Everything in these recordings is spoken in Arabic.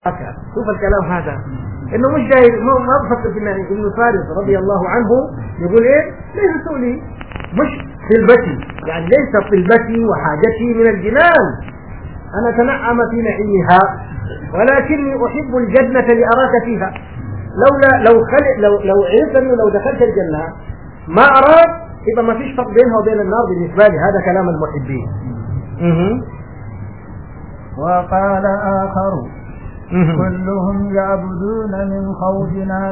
شوف الكلام هذا انه مش جاي ما بفكر في ابن فارس رضي الله عنه يقول ايه ليس سؤلي مش طلبتي يعني ليس طلبتي وحاجتي من الجنان انا تنعم في نعيمها ولكني احب الجنة لأراك فيها لو عرفت انه لو دخلت الجنة ما اراد يبقى ما فيش فرق بينها وبين النار بالنسبة لي. هذا كلام المحبين. وقال آخر كلهم يعبدون من خوف نار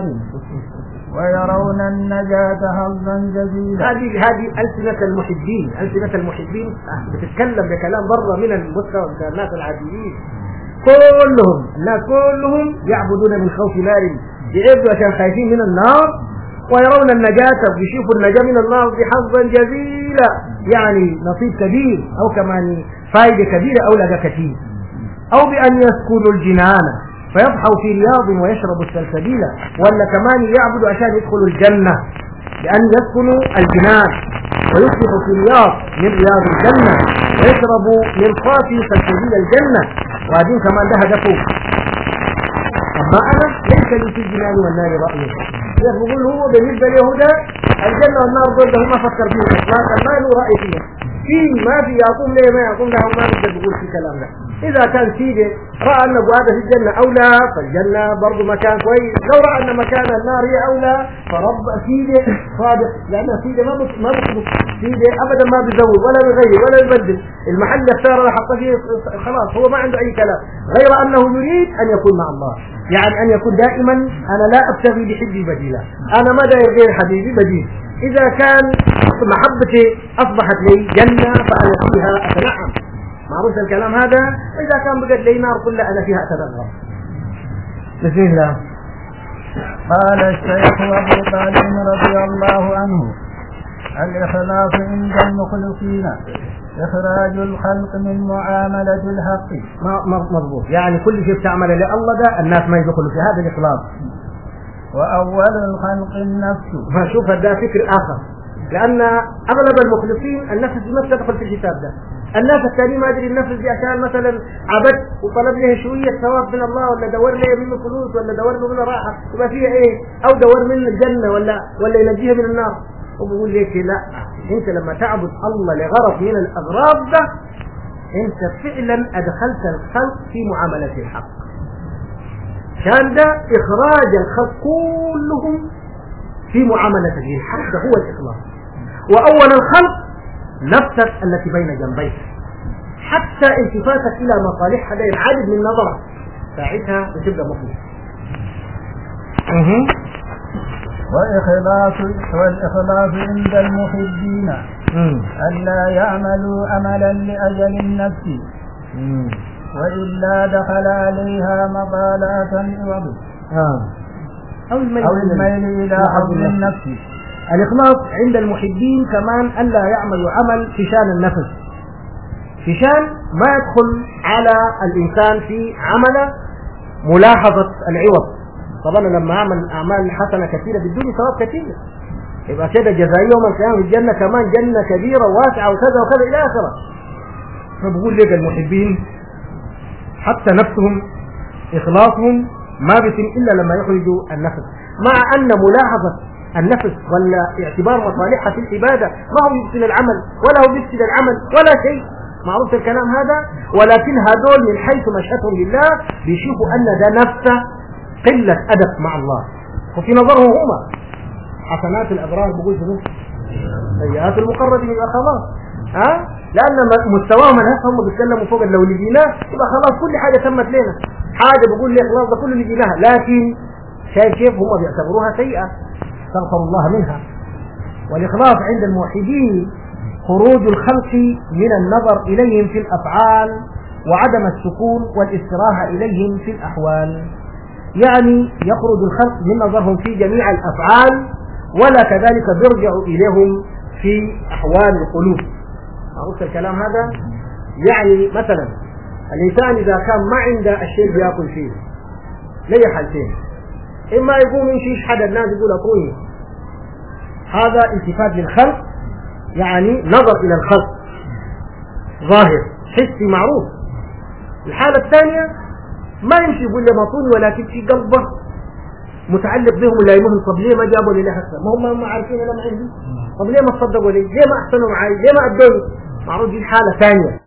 ويرون النجاة حظا جزيلا. هذه ألسنة المحبين بتتكلم بكلام بره من المستوى بتاع الناس العاديين. الناس كلهم يعبدون من خوف نار يعبدوا عشان خايفين من النار ويرون النجاة بيشوفوا النجاة من النار بحظا جزيلا يعني نصيب كبير أو كمان فائدة كبيرة أو لقى كثير أو بأن يسكنوا الجنان فيضحوا في رياض ويشربوا السلسبيل ولا كمان يعبدوا عشان يدخلوا الجنة بأن يسكنوا الجنان ويصبحوا في رياض من رياض الجنة ويشربوا من صافي سلسبيل الجنة وهذين كمان ده هدفه. أما أنا ليس لي في الجنان والنار رأيه يقول هو بالنسبة ليهودا الجنة والنار دول ده ما فكر فيه إطلاقا ما له رأي فيه ما في يعطون ليه ما يعطون له ما نقدر نقول في كلام ده. إذا كان سيدي رأى أن هذا في الجنة أولى فالجنة برضو مكان كويس لو رأى أن مكان النار هي أولى فرب سيدي صادق لأن سيدي ما بيخلص سيدي أبدا ما بيزود ولا بيغير ولا يبدل المحل يختار اللي حط فيه خلاص هو ما عنده أي كلام غير أنه يريد أن يكون مع الله يعني أن يكون دائما أنا لا أبتغي بحبي بديلا أنا ما داير غير حبيبي بديل. إذا كان محبتي أصبحت لي جنة فأنا فيها أتنعم معروف الكلام هذا. وإذا كان بقت لي نار كلها أنا فيها أتدغر. بسم الله. قال الشيخ أبو طالب رضي الله عنه الإخلاص عند المخلصين إخراج الخلق من معاملة الحق. مضبوط يعني كل شيء بتعمل لله ده الناس ما يدخلوا في هذا الإخلاص. وأول الخلق النفس. فشوف ده فكر آخر لأن أغلب المخلصين النفس ما تدخل في الحساب ده. الناس الثانيين ما أدري النفس دي عشان مثلا عبد وطلب له شوية ثواب من الله ولا دور له منه فلوس ولا دور له منه راحة يبقى فيها إيه أو دور منه الجنة ولا ينجيها من النار. وبقول لك لا أنت لما تعبد الله لغرض من الأغراض ده أنت فعلا أدخلت الخلق في معاملة الحق. كان ده إخراج الخلق كلهم في معاملة الحق ده هو الإخلاص. وأول الخلق نفسك التي بين جنبيك حتى التفاتك إلى مصالحها ده ينعدد من نظرك ساعتها بتبقى مخلص. والإخلاص عند المحبين ألا يعملوا عملا لأجل النفس وإلا دخل عليها مطالعة عوض أو الميل إلى حظ النفس. الإخلاص عند المحبين كمان ألا يعملوا عمل في شان النفس في شان ما يدخل على الإنسان في عمل ملاحظة العوض. طبعا لما أعمل أعمال حسنة كثيرة بدون ثواب كثير يبقى كده جزائي يوم القيامة الجنة كمان جنة كبيرة واسعة وكذا وكذا إلى آخره. فبقول لك المحبين حتى نفسهم إخلاصهم ما بيتم إلا لما يخرجوا النفس مع أن ملاحظة النفس ولا اعتبار مصالحها في العبادة ما هو يفسد العمل ولا هو يفسد العمل ولا شيء معروف الكلام هذا. ولكن هذول من حيث مشهدهم لله بيشوفوا أن ده نفسه قلة أدب مع الله وفي نظرهم هما حسنات الأبرار بقول شنو سيئات المقربين يبقى خلاص لأن مستواهم هم بيتكلموا فوق لو لقيناه يبقى خلاص كل حاجة تمت لنا حاجة بقول لي خلاص ده كله لقيناها لكن شايف كيف هم بيعتبروها سيئة استغفر الله منها. والإخلاص عند الموحدين خروج الخلق من النظر إليهم في الأفعال وعدم السكون والاستراحة إليهم في الأحوال. يعني يخرج الخلق من نظرهم في جميع الأفعال ولا كذلك بيرجع إليهم في أحوال القلوب. معروف الكلام هذا. يعني مثلا الإنسان إذا كان ما عنده الشيء بيأكل فيه ليه حالتين إما يقوم يمشي حدا الناس يقول أكوني هذا التفات للخلق يعني نظر إلى الخلق ظاهر حسي معروف. الحالة الثانية ما يمشي يقول لي مطوني، ولكن في قلبه متعلق بهم ولايمهم. طب ليه ما جابوا لي لحسن؟ ما هم عارفين انا ما عندي. طب ليه ما تصدقوا لي؟ ليه ما احسنوا معي؟ ليه ما ادوني؟ معروف دي حاله ثانيه.